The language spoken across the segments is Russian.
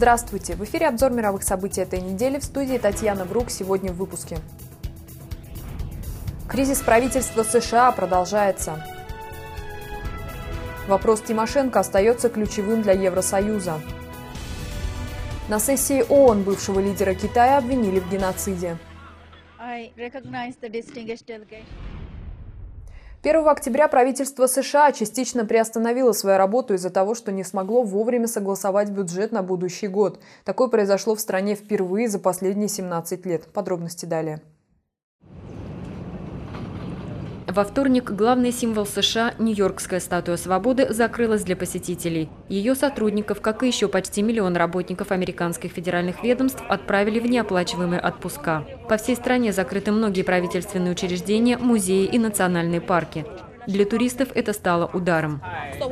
Здравствуйте! В эфире обзор мировых событий этой недели. В студии Татьяна Брук. Сегодня в выпуске. Кризис правительства США продолжается. Вопрос Тимошенко остается ключевым для Евросоюза. На сессии ООН бывшего лидера Китая обвинили в геноциде. 1 октября правительство США частично приостановило свою работу из-за того, что не смогло вовремя согласовать бюджет на будущий год. Такое произошло в стране впервые за последние 17 лет. Подробности далее. Во вторник главный символ США – Нью-Йоркская статуя свободы закрылась для посетителей. Ее сотрудников, как и еще почти миллион работников американских федеральных ведомств, отправили в неоплачиваемые отпуска. По всей стране закрыты многие правительственные учреждения, музеи и национальные парки. Для туристов это стало ударом.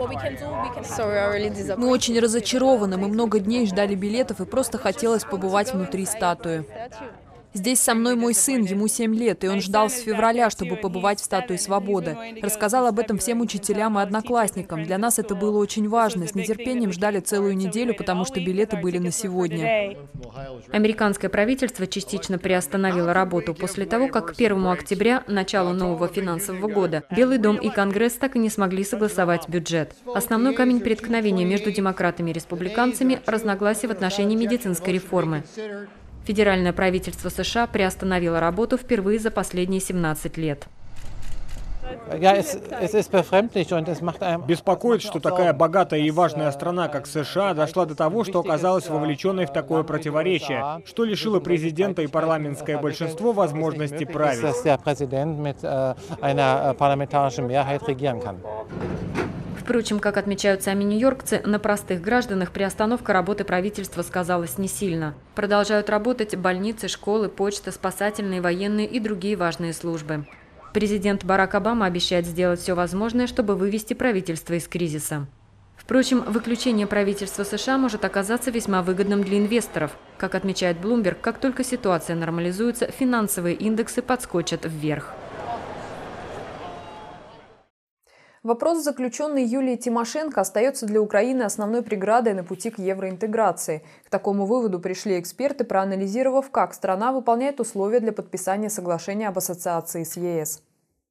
Мы очень разочарованы, мы много дней ждали билетов и просто хотелось побывать внутри статуи. Здесь со мной мой сын, ему 7 лет, и он ждал с февраля, чтобы побывать в статуе свободы. Рассказал об этом всем учителям и одноклассникам. Для нас это было очень важно. С нетерпением ждали целую неделю, потому что билеты были на сегодня. Американское правительство частично приостановило работу после того, как к 1 октября, началу нового финансового года, Белый дом и Конгресс так и не смогли согласовать бюджет. Основной камень преткновения между демократами и республиканцами – разногласия в отношении медицинской реформы. Федеральное правительство США приостановило работу впервые за последние 17 лет. Беспокоит, что такая богатая и важная страна, как США, дошла до того, что оказалась вовлеченной в такое противоречие, что лишило президента и парламентское большинство возможности править. Впрочем, как отмечают сами нью-йоркцы, на простых гражданах приостановка работы правительства сказалась не сильно. Продолжают работать больницы, школы, почта, спасательные, военные и другие важные службы. Президент Барак Обама обещает сделать все возможное, чтобы вывести правительство из кризиса. Впрочем, выключение правительства США может оказаться весьма выгодным для инвесторов. Как отмечает Bloomberg, как только ситуация нормализуется, финансовые индексы подскочат вверх. Вопрос заключенной Юлии Тимошенко остается для Украины основной преградой на пути к евроинтеграции. К такому выводу пришли эксперты, проанализировав, как страна выполняет условия для подписания соглашения об ассоциации с ЕС.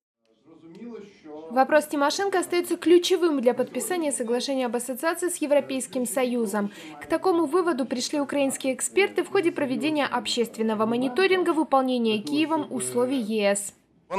Вопрос Тимошенко остается ключевым для подписания соглашения об ассоциации с Европейским Союзом. К такому выводу пришли украинские эксперты в ходе проведения общественного мониторинга выполнения Киевом условий ЕС.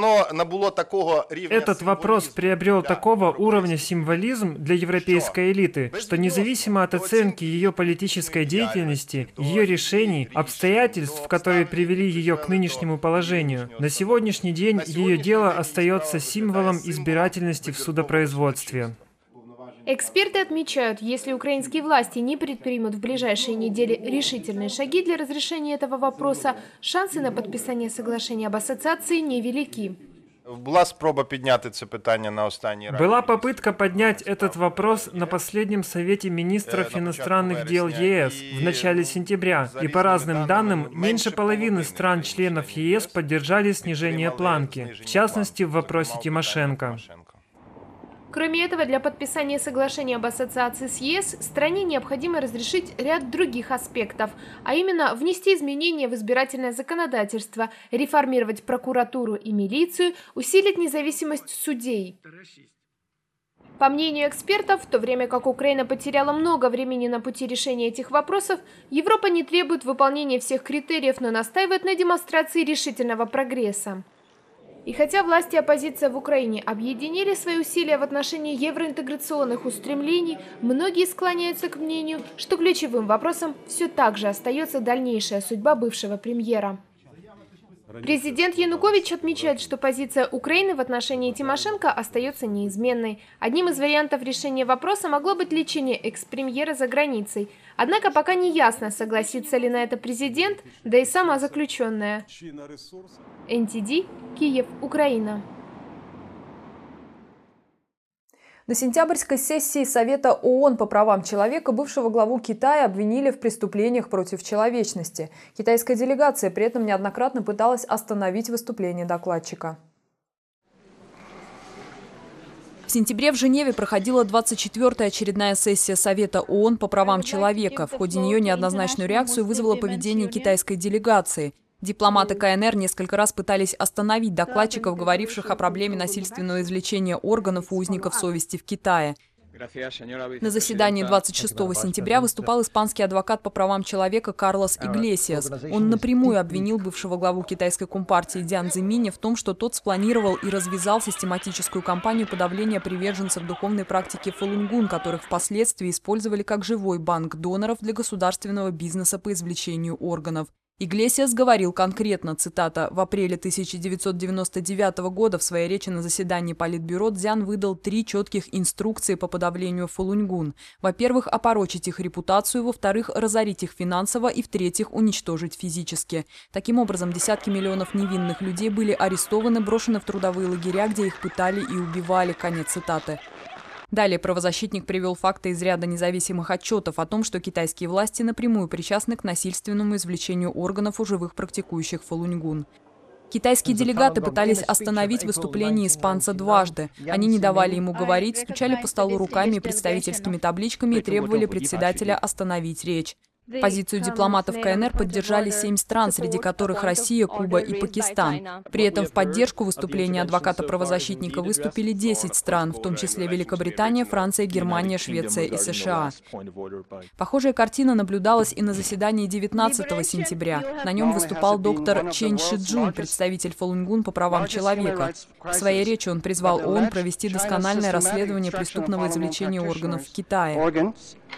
Этот вопрос приобрел такого уровня символизм для европейской элиты, что независимо от оценки ее политической деятельности, ее решений, обстоятельств, которые привели ее к нынешнему положению, на сегодняшний день ее дело остается символом избирательности в судопроизводстве. Эксперты отмечают, если украинские власти не предпримут в ближайшие недели решительные шаги для разрешения этого вопроса, шансы на подписание соглашения об ассоциации невелики. Была попытка поднять этот вопрос на последнем Совете министров иностранных дел ЕС в начале сентября, и по разным данным, меньше половины стран-членов ЕС поддержали снижение планки, в частности в вопросе Тимошенко. Кроме этого, для подписания соглашения об ассоциации с ЕС стране необходимо разрешить ряд других аспектов, а именно внести изменения в избирательное законодательство, реформировать прокуратуру и милицию, усилить независимость судей. По мнению экспертов, в то время как Украина потеряла много времени на пути решения этих вопросов, Европа не требует выполнения всех критериев, но настаивает на демонстрации решительного прогресса. И хотя власти и оппозиция в Украине объединили свои усилия в отношении евроинтеграционных устремлений, многие склоняются к мнению, что ключевым вопросом все так же остается дальнейшая судьба бывшего премьера. Президент Янукович отмечает, что позиция Украины в отношении Тимошенко остается неизменной. Одним из вариантов решения вопроса могло быть лечение экс-премьера за границей. Однако пока не ясно, согласится ли на это президент, да и сама заключенная. НТД, Киев, Украина. На сентябрьской сессии Совета ООН по правам человека бывшего главу Китая обвинили в преступлениях против человечности. Китайская делегация при этом неоднократно пыталась остановить выступление докладчика. В сентябре в Женеве проходила 24-я очередная сессия Совета ООН по правам человека. В ходе нее неоднозначную реакцию вызвало поведение китайской делегации. Дипломаты КНР несколько раз пытались остановить докладчиков, говоривших о проблеме насильственного извлечения органов у узников совести в Китае. На заседании 26 сентября выступал испанский адвокат по правам человека Карлос Иглесиас. Он напрямую обвинил бывшего главу китайской компартии Дзян Цзиминя в том, что тот спланировал и развязал систематическую кампанию подавления приверженцев духовной практики Фалунгун, которых впоследствии использовали как живой банк доноров для государственного бизнеса по извлечению органов. Иглесиас говорил конкретно, цитата, «В апреле 1999 года в своей речи на заседании Политбюро Дзян выдал 3 четких инструкции по подавлению Фалунгун. Во-первых, опорочить их репутацию, во-вторых, разорить их финансово и, в-третьих, уничтожить физически. Таким образом, десятки миллионов невинных людей были арестованы, брошены в трудовые лагеря, где их пытали и убивали». Конец цитаты. Далее правозащитник привел факты из ряда независимых отчетов о том, что китайские власти напрямую причастны к насильственному извлечению органов у живых практикующих фалунгун. Китайские делегаты пытались остановить выступление испанца дважды. Они не давали ему говорить, стучали по столу руками и представительскими табличками и требовали председателя остановить речь. Позицию дипломатов КНР поддержали 7 стран, среди которых Россия, Куба и Пакистан. При этом в поддержку выступления адвоката-правозащитника выступили 10 стран, в том числе Великобритания, Франция, Германия, Швеция и США. Похожая картина наблюдалась и на заседании 19 сентября. На нем выступал доктор Чэнь Шиджун, представитель Фалунгун по правам человека. В своей речи он призвал ООН провести доскональное расследование преступного извлечения органов в Китае.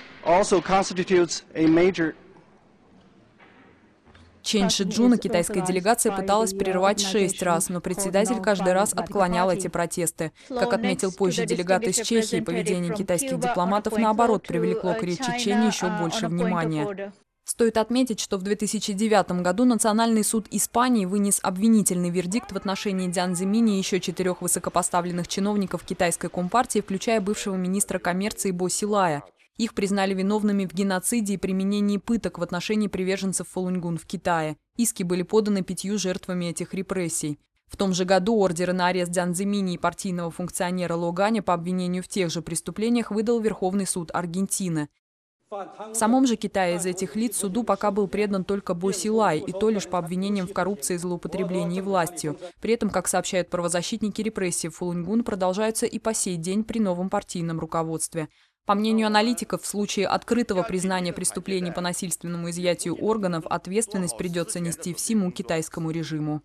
Чэнь Шиджуна китайская делегация пыталась прервать 6 раз, но председатель каждый раз отклонял эти протесты. Как отметил позже делегат из Чехии, поведение китайских дипломатов, наоборот, привлекло к речи Чэня еще больше внимания. Стоит отметить, что в 2009 году Национальный суд Испании вынес обвинительный вердикт в отношении Дзян Цзиминя и еще 4 высокопоставленных чиновников китайской компартии, включая бывшего министра коммерции Бо Силая. Их признали виновными в геноциде и применении пыток в отношении приверженцев Фалунгун в Китае. Иски были поданы 5 жертвами этих репрессий. В том же году ордеры на арест Дзян Цзиминя и партийного функционера Ло Ганя по обвинению в тех же преступлениях выдал Верховный суд Аргентины. В самом же Китае из этих лиц суду пока был предан только Бо Силай, и то лишь по обвинениям в коррупции и злоупотреблении властью. При этом, как сообщают правозащитники, репрессии в Фалунгун продолжаются и по сей день при новом партийном руководстве. По мнению аналитиков, в случае открытого признания преступлений по насильственному изъятию органов ответственность придется нести всему китайскому режиму.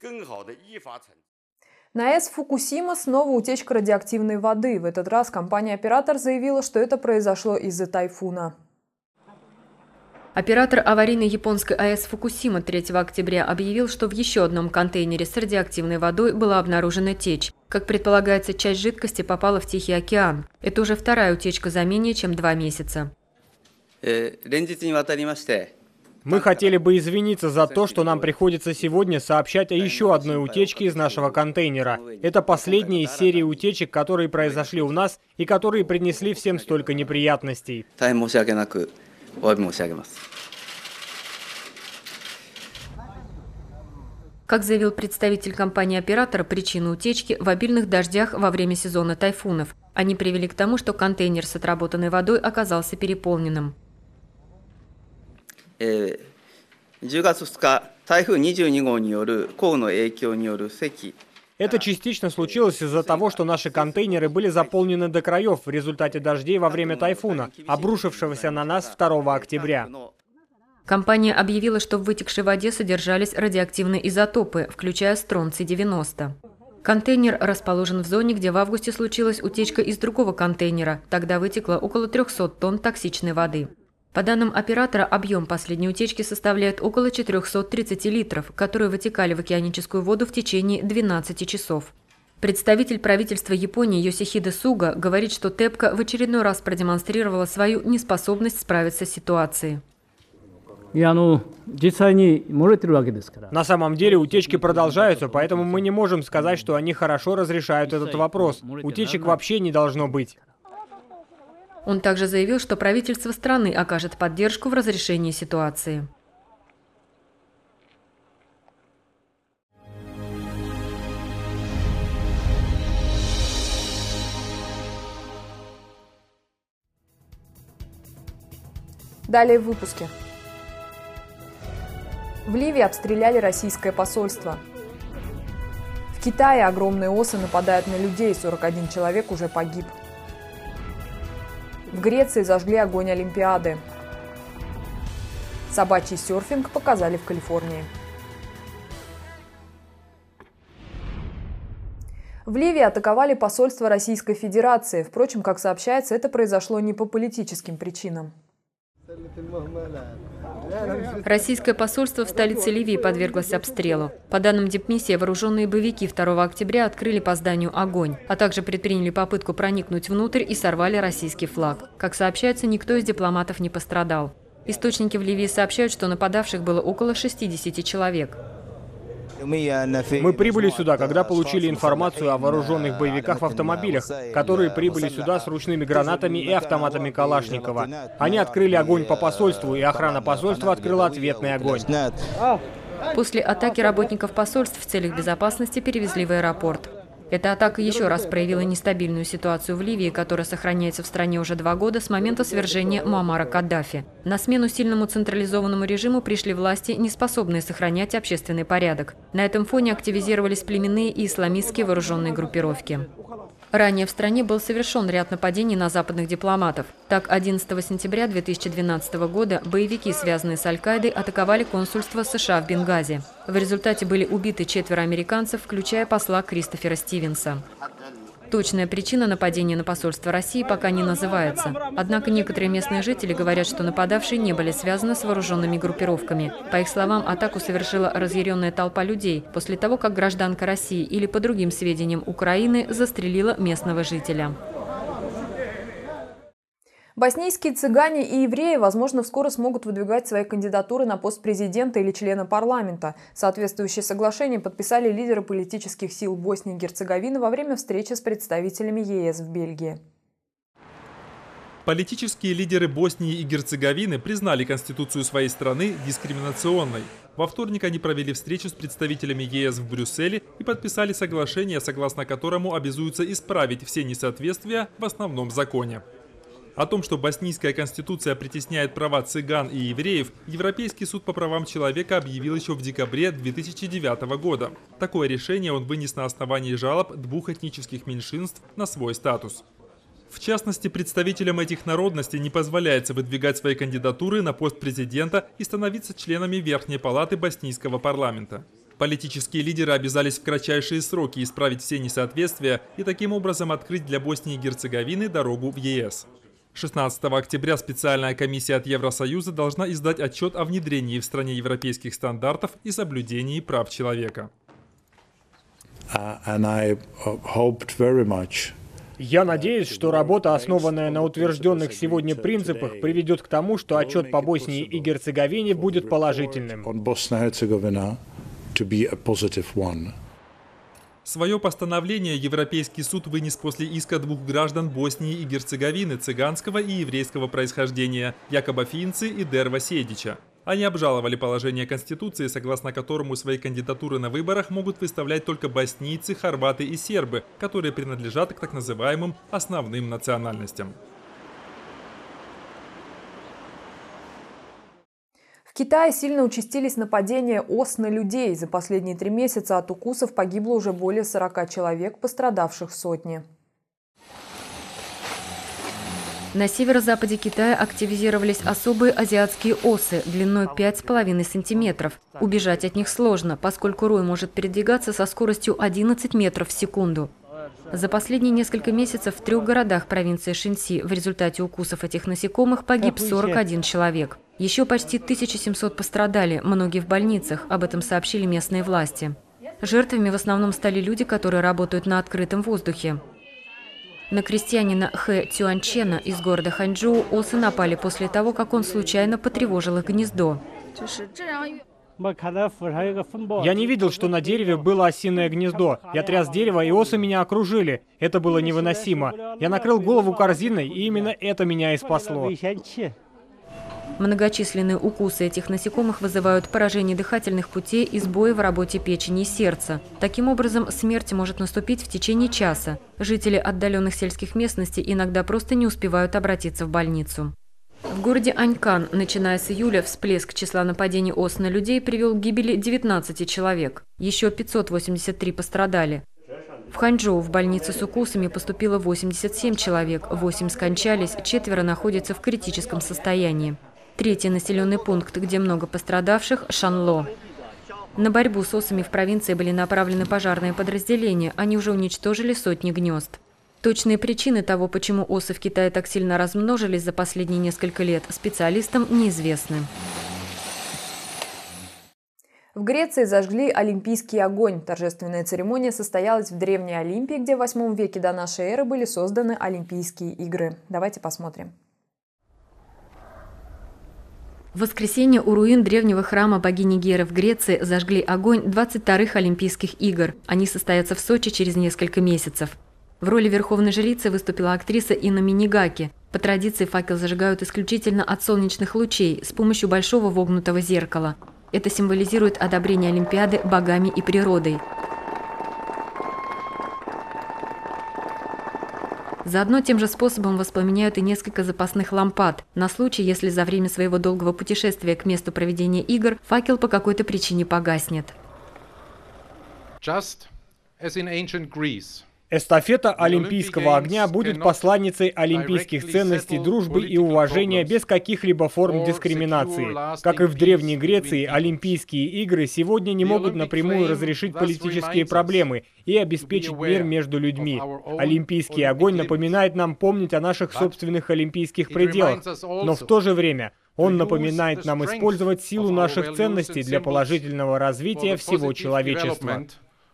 На АЭС Фукусима снова утечка радиоактивной воды. В этот раз компания-оператор заявила, что это произошло из-за тайфуна. Оператор аварийной японской АЭС Фукусима 3 октября объявил, что в еще одном контейнере с радиоактивной водой была обнаружена течь. Как предполагается, часть жидкости попала в Тихий океан. Это уже вторая утечка за менее чем 2 месяца. Мы хотели бы извиниться за то, что нам приходится сегодня сообщать о еще одной утечке из нашего контейнера. Это последняя из серии утечек, которые произошли у нас и которые принесли всем столько неприятностей. Как заявил представитель компании-оператора, причина утечки в обильных дождях во время сезона тайфунов. Они привели к тому, что контейнер с отработанной водой оказался переполненным. 10月2日、台風22号による降雨の影響による積 Это частично случилось из-за того, что наши контейнеры были заполнены до краев в результате дождей во время тайфуна, обрушившегося на нас 2 октября. Компания объявила, что в вытекшей воде содержались радиоактивные изотопы, включая стронций-90. Контейнер расположен в зоне, где в августе случилась утечка из другого контейнера. Тогда вытекло около 300 тонн токсичной воды. По данным оператора, объем последней утечки составляет около 430 литров, которые вытекали в океаническую воду в течение 12 часов. Представитель правительства Японии Йосихиде Суга говорит, что ТЭПКО в очередной раз продемонстрировала свою неспособность справиться с ситуацией. На самом деле утечки продолжаются, поэтому мы не можем сказать, что они хорошо разрешают этот вопрос. Утечек вообще не должно быть. Он также заявил, что правительство страны окажет поддержку в разрешении ситуации. Далее в выпуске. В Ливии обстреляли российское посольство. В Китае огромные осы нападают на людей, 41 человек уже погиб. В Греции зажгли огонь Олимпиады. Собачий серфинг показали в Калифорнии. В Ливии атаковали посольство Российской Федерации. Впрочем, как сообщается, это произошло не по политическим причинам. Российское посольство в столице Ливии подверглось обстрелу. По данным дипмиссии, вооруженные боевики 2 октября открыли по зданию огонь, а также предприняли попытку проникнуть внутрь и сорвали российский флаг. Как сообщается, никто из дипломатов не пострадал. Источники в Ливии сообщают, что нападавших было около 60 человек. Мы прибыли сюда, когда получили информацию о вооруженных боевиках в автомобилях, которые прибыли сюда с ручными гранатами и автоматами Калашникова. Они открыли огонь по посольству, и охрана посольства открыла ответный огонь. После атаки работников посольств в целях безопасности перевезли в аэропорт. Эта атака еще раз проявила нестабильную ситуацию в Ливии, которая сохраняется в стране уже 2 года с момента свержения Муаммара Каддафи. На смену сильному централизованному режиму пришли власти, не способные сохранять общественный порядок. На этом фоне активизировались племенные и исламистские вооруженные группировки. Ранее в стране был совершен ряд нападений на западных дипломатов. Так, 11 сентября 2012 года боевики, связанные с Аль-Каидой, атаковали консульство США в Бенгази. В результате были убиты 4 американцев, включая посла Кристофера Стивенса. Точная причина нападения на посольство России пока не называется. Однако некоторые местные жители говорят, что нападавшие не были связаны с вооруженными группировками. По их словам, атаку совершила разъяренная толпа людей после того, как гражданка России или, по другим сведениям, Украины застрелила местного жителя. Боснийские цыгане и евреи, возможно, вскоро смогут выдвигать свои кандидатуры на пост президента или члена парламента. Соответствующее соглашение подписали лидеры политических сил Боснии и Герцеговины во время встречи с представителями ЕС в Бельгии. Политические лидеры Боснии и Герцеговины признали Конституцию своей страны дискриминационной. Во вторник они провели встречу с представителями ЕС в Брюсселе и подписали соглашение, согласно которому обязуются исправить все несоответствия в основном законе. О том, что боснийская конституция притесняет права цыган и евреев, Европейский суд по правам человека объявил еще в декабре 2009 года. Такое решение он вынес на основании жалоб 2 этнических меньшинств на свой статус. В частности, представителям этих народностей не позволяется выдвигать свои кандидатуры на пост президента и становиться членами Верхней палаты боснийского парламента. Политические лидеры обязались в кратчайшие сроки исправить все несоответствия и таким образом открыть для Боснии и Герцеговины дорогу в ЕС. 16 октября специальная комиссия от Евросоюза должна издать отчет о внедрении в стране европейских стандартов и соблюдении прав человека. Я надеюсь, что работа, основанная на утвержденных сегодня принципах, приведет к тому, что отчет по Боснии и Герцеговине будет положительным. Свое постановление Европейский суд вынес после иска 2 граждан Боснии и Герцеговины цыганского и еврейского происхождения – Якоба Финци и Дерва Седича. Они обжаловали положение Конституции, согласно которому свои кандидатуры на выборах могут выставлять только боснийцы, хорваты и сербы, которые принадлежат к так называемым основным национальностям. В Китае сильно участились нападения ос на людей. За последние 3 месяца от укусов погибло уже более 40 человек, пострадавших сотни. На северо-западе Китая активизировались особые азиатские осы длиной 5,5 сантиметров. Убежать от них сложно, поскольку рой может передвигаться со скоростью 11 метров в секунду. За последние несколько месяцев в 3 городах провинции Шэньси в результате укусов этих насекомых погиб 41 человек. Еще почти 1700 пострадали, многие в больницах, об этом сообщили местные власти. Жертвами в основном стали люди, которые работают на открытом воздухе. На крестьянина Хэ Цюанчена из города Ханчжоу осы напали после того, как он случайно потревожил их гнездо. Я не видел, что на дереве было осиное гнездо. Я тряс дерево, и осы меня окружили. Это было невыносимо. Я накрыл голову корзиной, и именно это меня и спасло. Многочисленные укусы этих насекомых вызывают поражение дыхательных путей и сбои в работе печени и сердца. Таким образом, смерть может наступить в течение часа. Жители отдаленных сельских местностей иногда просто не успевают обратиться в больницу. В городе Анькан, начиная с июля, всплеск числа нападений ос на людей привел к гибели 19 человек. Еще 583 пострадали. В Ханчжоу в больницу с укусами поступило 87 человек, 8 скончались, 4 находятся в критическом состоянии. Третий населенный пункт, где много пострадавших – Шанло. На борьбу с осами в провинции были направлены пожарные подразделения, они уже уничтожили сотни гнезд. Точные причины того, почему осы в Китае так сильно размножились за последние несколько лет, специалистам неизвестны. В Греции зажгли олимпийский огонь. Торжественная церемония состоялась в Древней Олимпии, где в 8 веке до нашей эры были созданы Олимпийские игры. Давайте посмотрим. В воскресенье у руин древнего храма богини Геры в Греции зажгли огонь 22-х Олимпийских игр. Они состоятся в Сочи через несколько месяцев. В роли верховной жрицы выступила актриса Инна Минигаки. По традиции факел зажигают исключительно от солнечных лучей с помощью большого вогнутого зеркала. Это символизирует одобрение Олимпиады богами и природой. Заодно тем же способом воспламеняют и несколько запасных лампад, на случай, если за время своего долгого путешествия к месту проведения игр факел по какой-то причине погаснет. Эстафета олимпийского огня будет посланницей олимпийских ценностей, дружбы и уважения без каких-либо форм дискриминации. Как и в Древней Греции, Олимпийские игры сегодня не могут напрямую разрешить политические проблемы и обеспечить мир между людьми. Олимпийский огонь напоминает нам помнить о наших собственных олимпийских пределах, но в то же время он напоминает нам использовать силу наших ценностей для положительного развития всего человечества.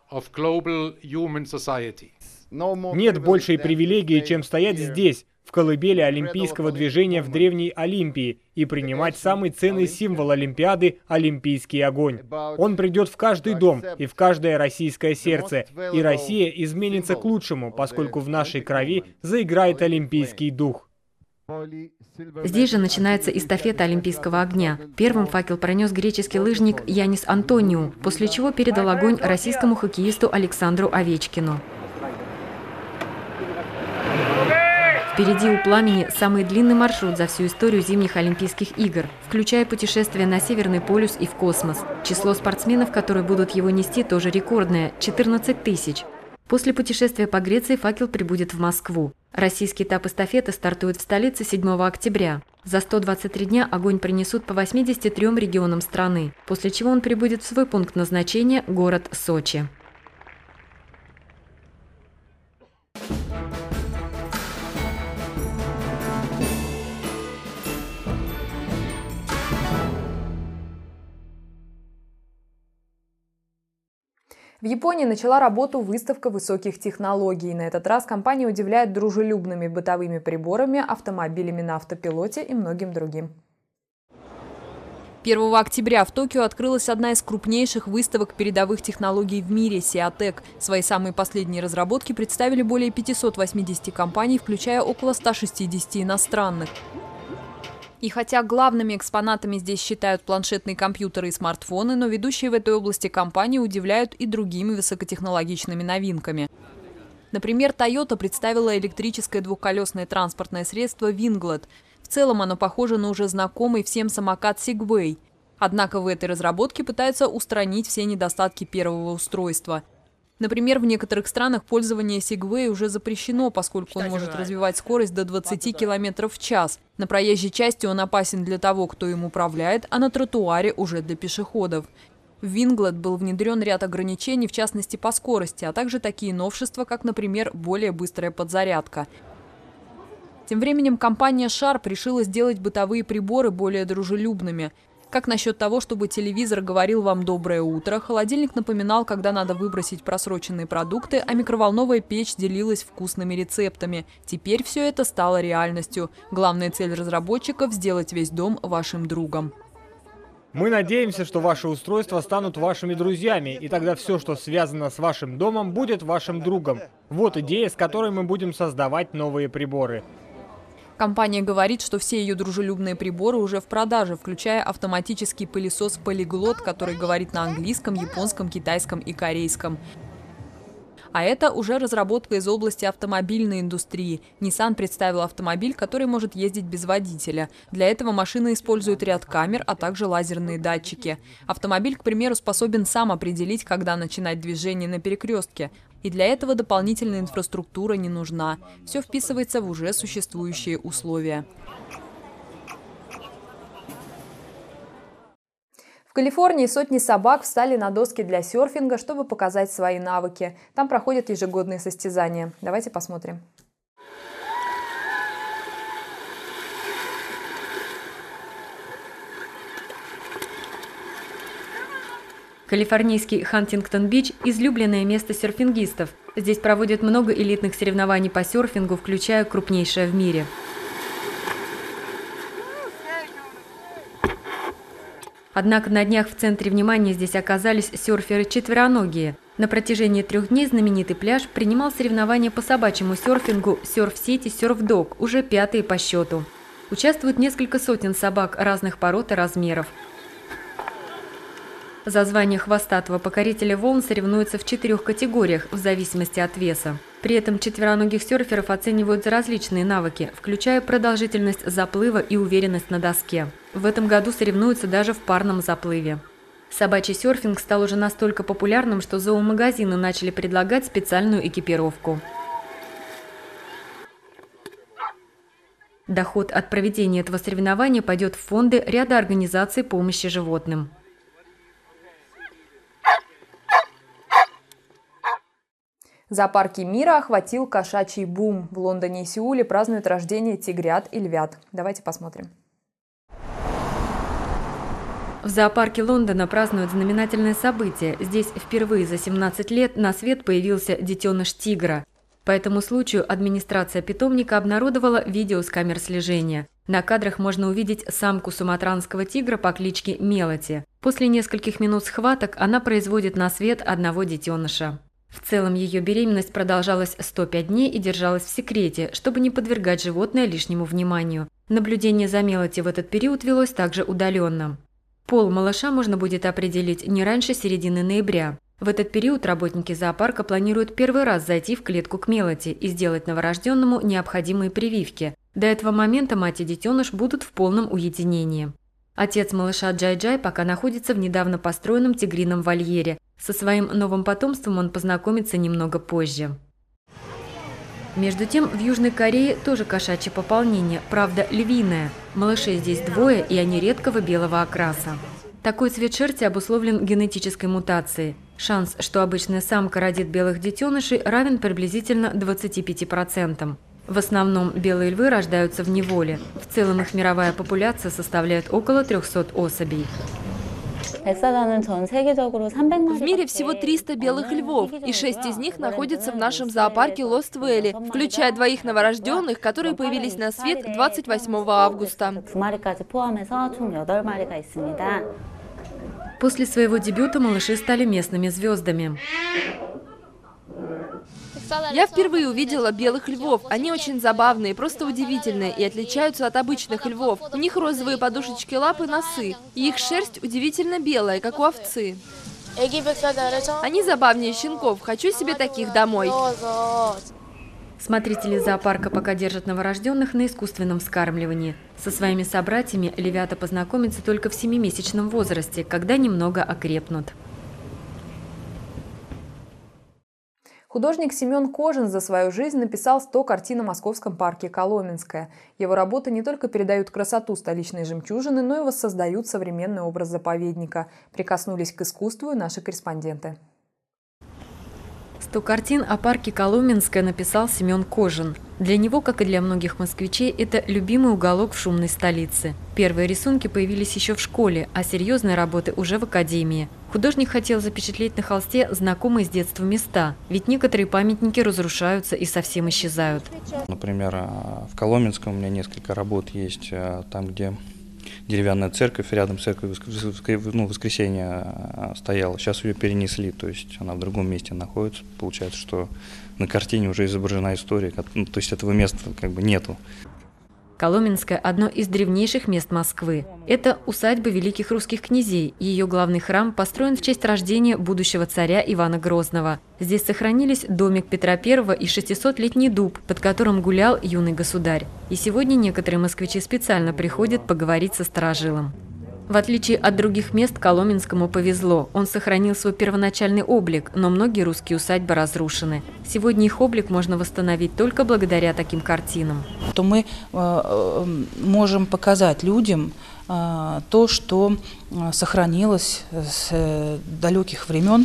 Нет большей привилегии, чем стоять здесь, в колыбели олимпийского движения в Древней Олимпии, и принимать самый ценный символ Олимпиады – олимпийский огонь. Он придет в каждый дом и в каждое российское сердце, и Россия изменится к лучшему, поскольку в нашей крови заиграет олимпийский дух. Здесь же начинается эстафета олимпийского огня. Первым факел пронес греческий лыжник Янис Антониу, после чего передал огонь российскому хоккеисту Александру Овечкину. Впереди у пламени самый длинный маршрут за всю историю зимних Олимпийских игр, включая путешествия на Северный полюс и в космос. Число спортсменов, которые будут его нести, тоже рекордное – 14 тысяч. После путешествия по Греции факел прибудет в Москву. Российский этап эстафеты стартует в столице 7 октября. За 123 дня огонь принесут по 83 регионам страны, после чего он прибудет в свой пункт назначения – город Сочи. В Японии начала работу выставка высоких технологий. На этот раз компания удивляет дружелюбными бытовыми приборами, автомобилями на автопилоте и многим другим. 1 октября в Токио открылась одна из крупнейших выставок передовых технологий в мире – Сиатек. Свои самые последние разработки представили более 580 компаний, включая около 160 иностранных. И хотя главными экспонатами здесь считают планшетные компьютеры и смартфоны, но ведущие в этой области компании удивляют и другими высокотехнологичными новинками. Например, Toyota представила электрическое двухколесное транспортное средство Winglet. В целом оно похоже на уже знакомый всем самокат Segway. Однако в этой разработке пытаются устранить все недостатки первого устройства. Например, в некоторых странах пользование Segway уже запрещено, поскольку он может развивать скорость до 20 км в час. На проезжей части он опасен для того, кто им управляет, а на тротуаре уже для пешеходов. В Winglet был внедрен ряд ограничений, в частности по скорости, а также такие новшества, как, например, более быстрая подзарядка. Тем временем компания Sharp решила сделать бытовые приборы более дружелюбными. Как насчет того, чтобы телевизор говорил вам «доброе утро», холодильник напоминал, когда надо выбросить просроченные продукты, а микроволновая печь делилась вкусными рецептами. Теперь все это стало реальностью. Главная цель разработчиков – сделать весь дом вашим другом. Мы надеемся, что ваши устройства станут вашими друзьями, и тогда все, что связано с вашим домом, будет вашим другом. Вот идея, с которой мы будем создавать новые приборы. Компания говорит, что все ее дружелюбные приборы уже в продаже, включая автоматический пылесос Polyglot, который говорит на английском, японском, китайском и корейском. А это уже разработка из области автомобильной индустрии. Nissan представил автомобиль, который может ездить без водителя. Для этого машина использует ряд камер, а также лазерные датчики. Автомобиль, к примеру, способен сам определить, когда начинать движение на перекрестке. И для этого дополнительная инфраструктура не нужна. Все вписывается в уже существующие условия. В Калифорнии сотни собак встали на доски для серфинга, чтобы показать свои навыки. Там проходят ежегодные состязания. Давайте посмотрим. Калифорнийский Хантингтон-Бич – излюбленное место серфингистов. Здесь проводят много элитных соревнований по серфингу, включая крупнейшее в мире. Однако на днях в центре внимания здесь оказались серферы-четвероногие. На протяжении 3 дней знаменитый пляж принимал соревнования по собачьему серфингу «Серф-Сити Серф-Дог», уже 5-е по счету. Участвуют несколько сотен собак разных пород и размеров. За звание хвостатого покорителя волн соревнуются в 4 категориях в зависимости от веса. При этом четвероногих серферов оценивают за различные навыки, включая продолжительность заплыва и уверенность на доске. В этом году соревнуются даже в парном заплыве. Собачий серфинг стал уже настолько популярным, что зоомагазины начали предлагать специальную экипировку. Доход от проведения этого соревнования пойдет в фонды ряда организаций помощи животным. Зоопарки мира охватил кошачий бум. В Лондоне и Сеуле празднуют рождение тигрят и львят. Давайте посмотрим. В зоопарке Лондона празднуют знаменательное событие. Здесь впервые за 17 лет на свет появился детеныш тигра. По этому случаю администрация питомника обнародовала видео с камер слежения. На кадрах можно увидеть самку суматранского тигра по кличке Мелоти. После нескольких минут схваток она производит на свет одного детеныша. В целом ее беременность продолжалась 105 дней и держалась в секрете, чтобы не подвергать животное лишнему вниманию. Наблюдение за Мелоти в этот период велось также удаленно. Пол малыша можно будет определить не раньше середины ноября. В этот период работники зоопарка планируют первый раз зайти в клетку к Мелоти и сделать новорожденному необходимые прививки. До этого момента мать и детеныш будут в полном уединении. Отец малыша Джай-Джай пока находится в недавно построенном тигрином вольере. Со своим новым потомством он познакомится немного позже. Между тем, в Южной Корее тоже кошачье пополнение, правда львиное. Малышей здесь 2, и они редкого белого окраса. Такой цвет шерсти обусловлен генетической мутацией. Шанс, что обычная самка родит белых детенышей, равен приблизительно 25%. В основном белые львы рождаются в неволе. В целом их мировая популяция составляет около 300 особей. В мире всего 300 белых львов, и 6 из них находятся в нашем зоопарке Лост-Вэлли, включая 2 новорожденных, которые появились на свет 28 августа. После своего дебюта малыши стали местными звездами. Я впервые увидела белых львов. Они очень забавные, просто удивительные и отличаются от обычных львов. У них розовые подушечки лап и носы. И их шерсть удивительно белая, как у овцы. Они забавнее щенков. Хочу себе таких домой. Смотрители зоопарка пока держат новорожденных на искусственном вскармливании. Со своими собратьями львята познакомятся только в 7-месячном возрасте, когда немного окрепнут. Художник Семен Кожин за свою жизнь написал 100 картин на московском парке Коломенское. Его работы не только передают красоту столичной жемчужины, но и воссоздают современный образ заповедника. Прикоснулись к искусству и наши корреспонденты. 100 картин о парке Коломенское написал Семен Кожин. Для него, как и для многих москвичей, это любимый уголок в шумной столице. Первые рисунки появились еще в школе, а серьезные работы уже в академии. Художник хотел запечатлеть на холсте знакомые с детства места, ведь некоторые памятники разрушаются и совсем исчезают. Например, в Коломенском у меня несколько работ есть, там, где деревянная церковь, рядом церковь Воскресенья стояла. Сейчас ее перенесли, то есть она в другом месте находится. Получается, что на картине уже изображена история, то есть этого места как бы нету. Коломенское – одно из древнейших мест Москвы. Это усадьба великих русских князей. Ее главный храм построен в честь рождения будущего царя Ивана Грозного. Здесь сохранились домик Петра I и 600-летний дуб, под которым гулял юный государь. И сегодня некоторые москвичи специально приходят поговорить со старожилом. В отличие от других мест, Коломенскому повезло. Он сохранил свой первоначальный облик, но многие русские усадьбы разрушены. Сегодня их облик можно восстановить только благодаря таким картинам. То мы можем показать людям то, что сохранилось с далеких времен,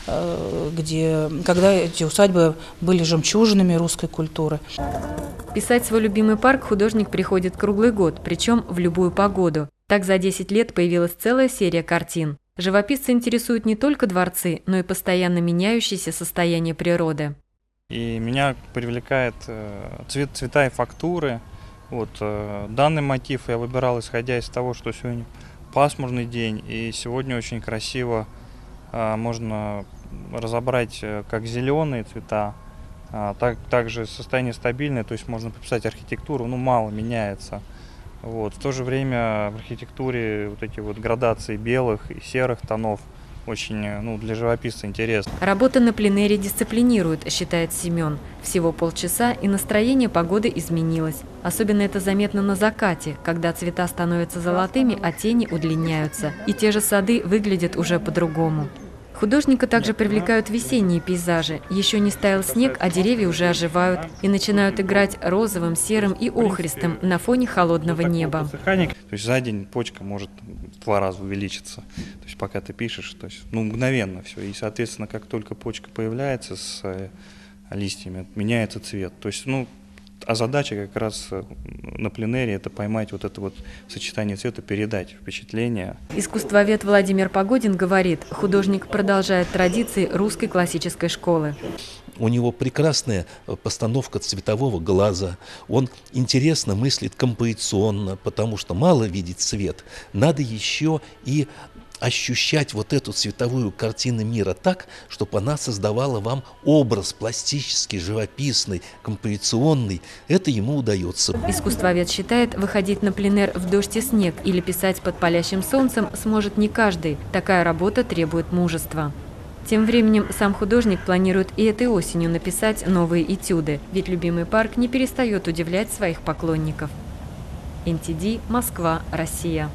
когда эти усадьбы были жемчужинами русской культуры. Писать свой любимый парк художник приходит круглый год, причем в любую погоду. Так за 10 лет появилась целая серия картин. Живописца интересуют не только дворцы, но и постоянно меняющееся состояние природы. И меня привлекает цвета и фактуры. Вот, данный мотив я выбирал, исходя из того, что сегодня пасмурный день, и сегодня очень красиво можно разобрать как зеленые цвета, также состояние стабильное, то есть можно прописать архитектуру, мало меняется. Вот. В то же время в архитектуре вот эти вот градации белых и серых тонов очень для живописца интересно. Работа на пленэре дисциплинирует, считает Семен. Всего полчаса, и настроение погоды изменилось. Особенно это заметно на закате, когда цвета становятся золотыми, а тени удлиняются. И те же сады выглядят уже по-другому. Художника также привлекают весенние пейзажи. Еще не стаял снег, а деревья уже оживают и начинают играть розовым, серым и охристым на фоне холодного неба. То есть за день почка может в 2 раза увеличиться. То есть пока ты пишешь, мгновенно все. И, соответственно, как только почка появляется с листьями, меняется цвет. То есть, а задача как раз на пленэре – это поймать вот это вот сочетание цвета, передать впечатление. Искусствовед Владимир Погодин говорит, художник продолжает традиции русской классической школы. У него прекрасная постановка цветового глаза, он интересно мыслит композиционно, потому что мало видеть цвет, надо еще и ощущать вот эту цветовую картину мира так, чтобы она создавала вам образ пластический, живописный, композиционный. Это ему удается. Искусствовед считает, выходить на пленэр в дождь и снег или писать под палящим солнцем сможет не каждый. Такая работа требует мужества. Тем временем сам художник планирует и этой осенью написать новые этюды, ведь любимый парк не перестает удивлять своих поклонников. НТД, Москва, Россия.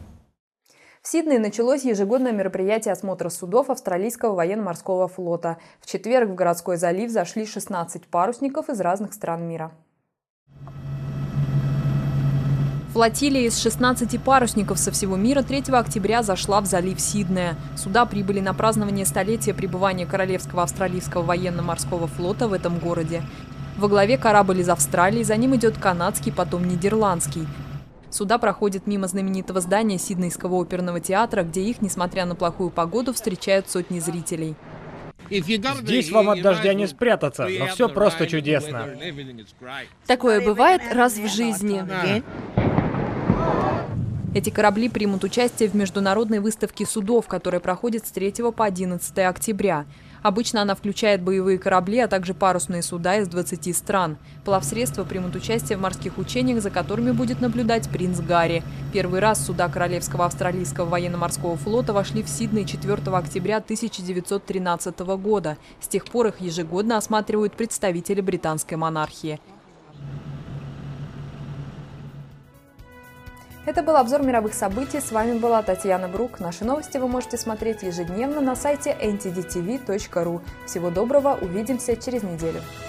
В Сиднее началось ежегодное мероприятие осмотра судов австралийского военно-морского флота. В четверг в городской залив зашли 16 парусников из разных стран мира. Флотилия из 16 парусников со всего мира 3 октября зашла в залив Сиднея. Суда прибыли на празднование столетия пребывания Королевского австралийского военно-морского флота в этом городе. Во главе корабль из Австралии, за ним идет канадский, потом нидерландский. Суда проходят мимо знаменитого здания Сиднейского оперного театра, где их, несмотря на плохую погоду, встречают сотни зрителей. Здесь вам от дождя не спрятаться, но все просто чудесно. Такое бывает раз в жизни. Эти корабли примут участие в международной выставке судов, которая проходит с 3 по 11 октября. Обычно она включает боевые корабли, а также парусные суда из 20 стран. Плавсредства примут участие в морских учениях, за которыми будет наблюдать принц Гарри. Первый раз суда Королевского австралийского военно-морского флота вошли в Сидней 4 октября 1913 года. С тех пор их ежегодно осматривают представители британской монархии. Это был обзор мировых событий. С вами была Татьяна Брук. Наши новости вы можете смотреть ежедневно на сайте ntdtv.ru. Всего доброго, увидимся через неделю.